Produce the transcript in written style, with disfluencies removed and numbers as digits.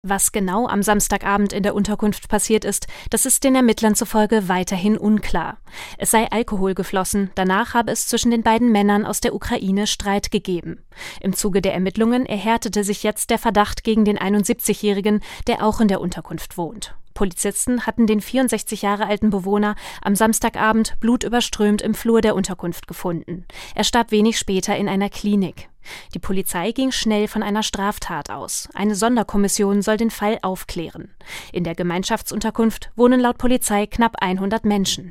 Was genau am Samstagabend in der Unterkunft passiert ist, das ist den Ermittlern zufolge weiterhin unklar. Es sei Alkohol geflossen, danach habe es zwischen den beiden Männern aus der Ukraine Streit gegeben. Im Zuge der Ermittlungen erhärtete sich jetzt der Verdacht gegen den 71-Jährigen, der auch in der Unterkunft wohnt. Polizisten hatten den 64 Jahre alten Bewohner am Samstagabend blutüberströmt im Flur der Unterkunft gefunden. Er starb wenig später in einer Klinik. Die Polizei ging schnell von einer Straftat aus. Eine Sonderkommission soll den Fall aufklären. In der Gemeinschaftsunterkunft wohnen laut Polizei knapp 100 Menschen.